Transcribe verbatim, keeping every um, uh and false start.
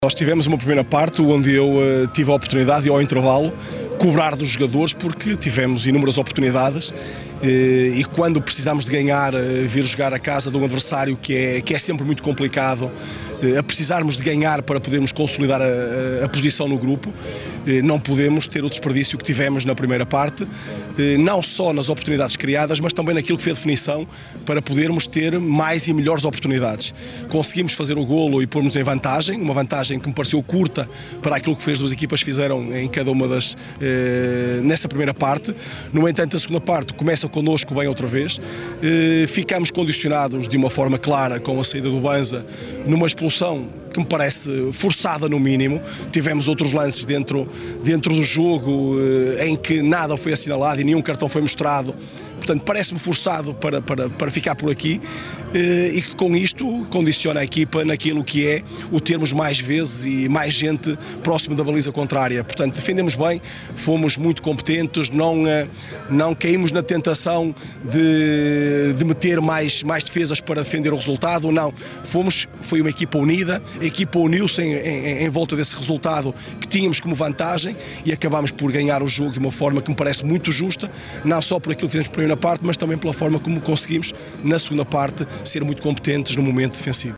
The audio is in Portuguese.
Nós tivemos uma primeira parte onde eu uh, tive a oportunidade de, ao intervalo, cobrar dos jogadores porque tivemos inúmeras oportunidades uh, e quando precisamos de ganhar, uh, vir jogar a casa de um adversário que é, que é sempre muito complicado, uh, a precisarmos de ganhar para podermos consolidar a, a, a posição no grupo, uh, não podemos ter o desperdício que tivemos na primeira parte, uh, não só nas oportunidades criadas, mas também naquilo que foi a definição para podermos ter mais e melhores oportunidades. Conseguimos fazer o golo e pôr-nos em vantagem, uma vantagem que me pareceu curta para aquilo que as duas equipas fizeram em cada uma das, eh, nessa primeira parte. No entanto, a segunda parte começa connosco bem outra vez. Eh, ficamos condicionados de uma forma clara com a saída do Banza, numa expulsão que me parece forçada no mínimo. Tivemos outros lances dentro, dentro do jogo eh, em que nada foi assinalado e nenhum cartão foi mostrado. Portanto, parece-me forçado para, para, para ficar por aqui eh, e que com isto condiciona a equipa naquilo que é o termos mais vezes e mais gente próximo da baliza contrária. Portanto, defendemos bem, fomos muito competentes, não, eh, não caímos na tentação de, de meter mais, mais defesas para defender o resultado, não. Fomos, foi uma equipa unida, a equipa uniu-se em, em, em volta desse resultado que tínhamos como vantagem e acabámos por ganhar o jogo de uma forma que me parece muito justa, não só por aquilo que fizemos na primeira parte, mas também pela forma como conseguimos, na segunda parte, ser muito competentes no momento defensivo.